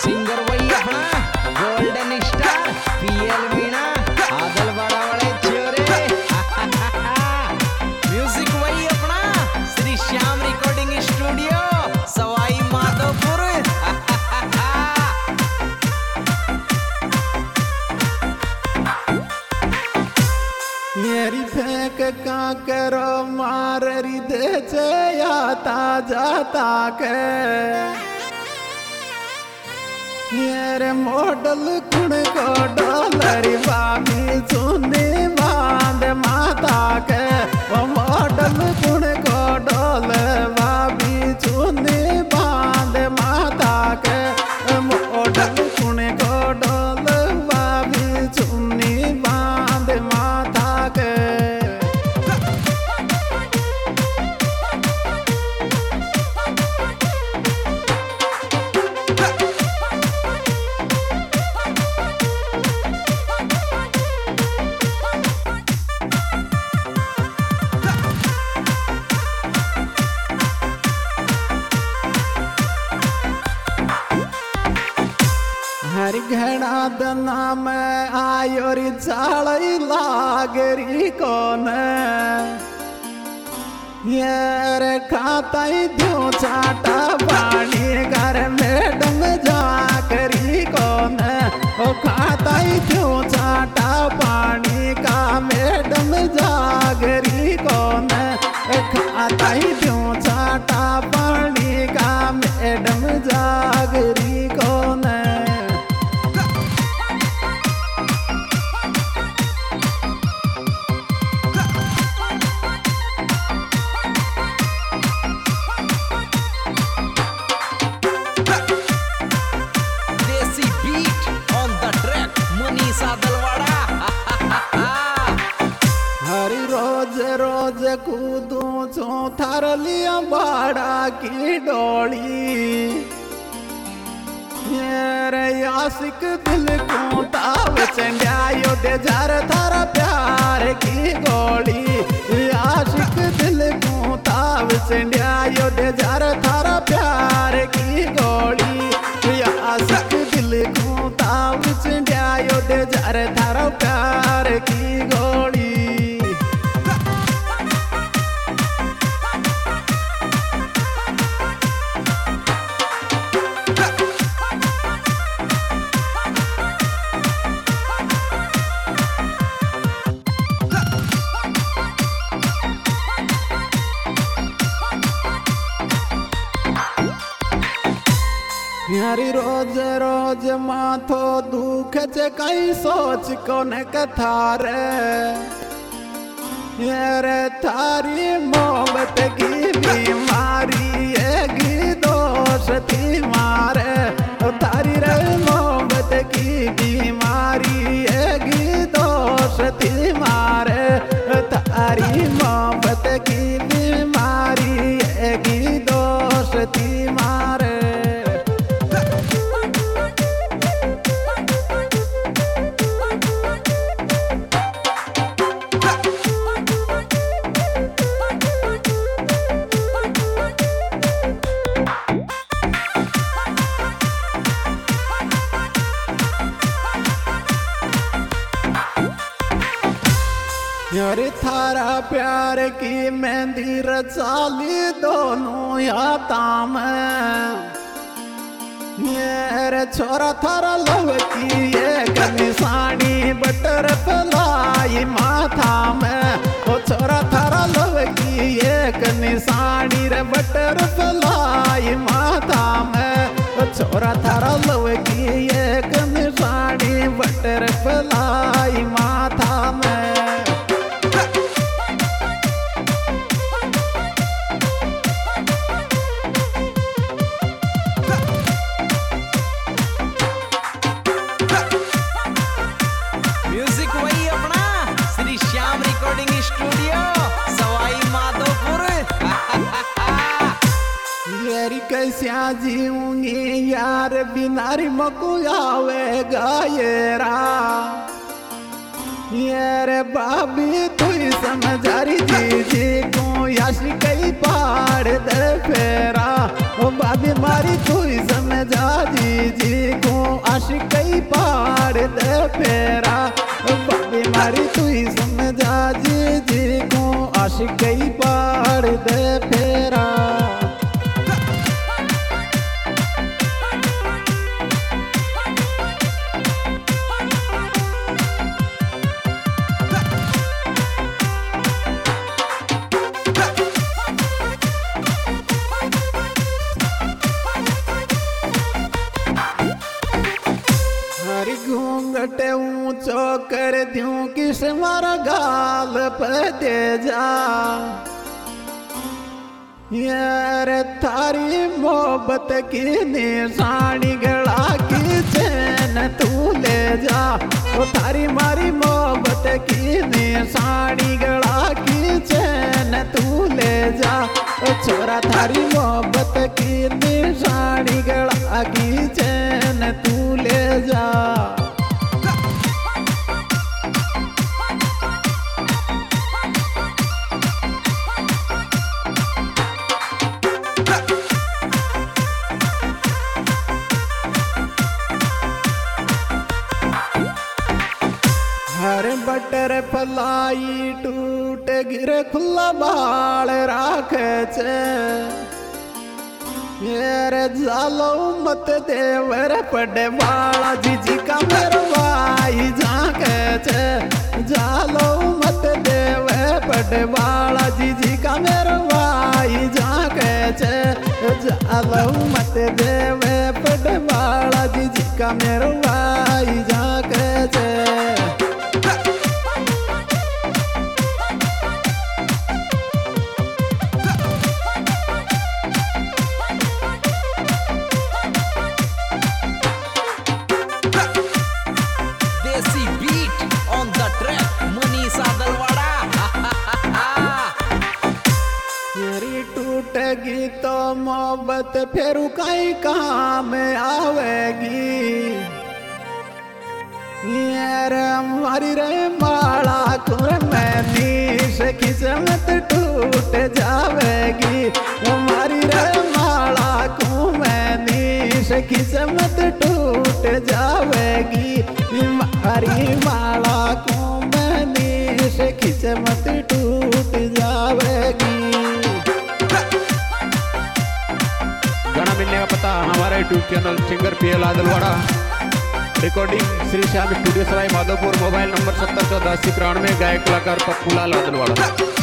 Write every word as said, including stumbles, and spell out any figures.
Singer वही अपना golden star PL Meena Adalwada बड़े छोरे म्यूजिक वही अपना श्री श्याम रिकॉर्डिंग स्टूडियो सवाई माधोपुर। मेरी फेंक का करो मार दे जे आता जाता के मेरे मॉडल कुण को डॉलरी बाबी सुनी बांध माता के वो मॉडल कुण को डॉल बाबी सुनी बांध माता के मॉडल कुण को डॉल बाबी सुनी बांध माता के। हरि घड़ा दना में आयो री चालई लागरी कोन ये खाताई दो चाटा पानी घर मैडम जाकरी कोन ओ खाताई दो चाटा पानी का मैडम जागरी कोन खाताई दो चाटा पानी का मैडम जागरी कोन। हरी रोज रोज कूदू चो थार लिया बाड़ा की डोली मेरे आशिक दिल को ताव चंड्यायो दे जार थारा प्यार की गोली आशिक दिल को ताव चंड्यायो दे जार थारा प्यार की गोली आशिक दिल को ताव चंड्यायो दे जार थारा प्यार की गोली। यारी रोज रोज माथो दुख च कई सोच कोन कथा रे यारे थारी मोहब्बत की बीमारी है दोष थी मारे थारी रे मोहब्बत की बीमारी है दोष थी मारे थारी मोहब्बत की बीमारी है दोष थी मारे। यारे थारा प्यार की मेहंदी रचाली दोनों याता में मेरे छोरा थारा लव की एक निशानी बटर फलाई माथा में ओ छोरा थारा लव की एक निशानी रे बटर फलाई माथा में ओ छोरा थारा लव की एक निशानी बटर फलाई माथा में। स्टूडियो सवाई माधोपुर मेरी कैसा जीऊंगी यार बिना रे मको आवेगा येरा यार भाभी तू ही समझारी जी जी को याश कई पहाड़ दे फेरा ओ भाभी मारी तू ही समझा जी जी को आश कई पहाड़ दे फेरा ओ भाभी मारी तू ही समझा जी जी को आश कई पहाड़ दे फेरा। घूंघट ऊंचो कर दूं किस मारा गाल पे दे जा यार थारी मोहब्बत की निशानी गला की चैन तू ले जा ओ थारी मारी मोहब्बत की निशानी गला की चैन तू ले जा ओ छोरा थारी मोहब्बत की निशानी गला की चैन तू ले जा। हर बटर फलाई टूट गिर खुला बाल राखे छे यार जालो मत देवर पड़े वाला जीजी का मेरे भाई झाके छे जालो मत देवे पड़े वाला जीजी का मेरे भाई झाके छे जालो मत देवे पड़े वाला जीजी का मेरे भाई झाके छे। टूटेगी तो मोहब्बत फिर कई काम आवेगी यार हमारी रे माला कुर में नीश किस्मत टूट जावेगी हमारी रे माला कुर में नीश किस्मत टूट जावेगी हमारी माला कुर में नीश किस्मत टूट जावेगी। गाना मिलने का पता हमारा YouTube channel singer PL Adalwada, recording Shri Shyam studio Sarai Madhopur, mobile number सत्तर चौदह अस्सी तिरानवे, गायक कलाकार पप्पूलाल आदलवाड़ा।